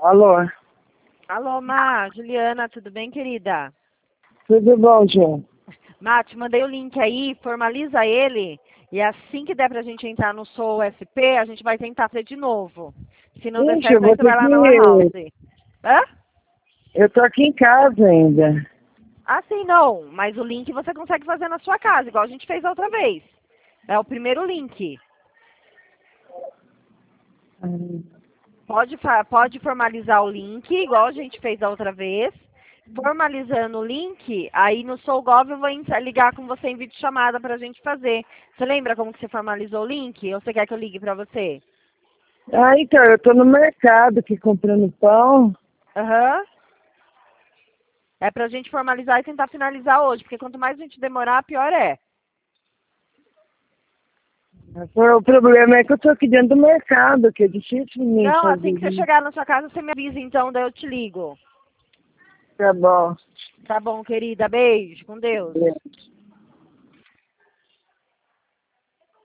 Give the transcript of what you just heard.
Alô? Alô, Má, Juliana, tudo bem, querida? Tudo bom, João? Má, te mandei o link aí, formaliza ele, e assim que der pra gente entrar no Sou SP, a gente vai tentar fazer de novo. Se não der Ixi, eu certo, aí vou você ter vai lá na Lan House. que... Hã? Eu tô aqui em casa ainda. Ah, sim, não, mas o link você consegue fazer na sua casa, igual a gente fez a outra vez. É o primeiro link. Pode formalizar o link, igual a gente fez a outra vez. Formalizando o link, aí no SouGov eu vou ligar com você em videochamada pra gente fazer. Você lembra como que você formalizou o link? Ou você quer que eu ligue pra você? Ah, então, eu tô no mercado aqui comprando pão. Aham. É pra gente formalizar e tentar finalizar hoje, porque quanto mais a gente demorar, pior é. O problema é que eu tô aqui dentro do mercado, que é difícil de mim Não, fazer assim que você isso. chegar na sua casa, você me avisa então, daí eu te ligo. Tá bom. Tá bom, querida. Beijo. Com Deus.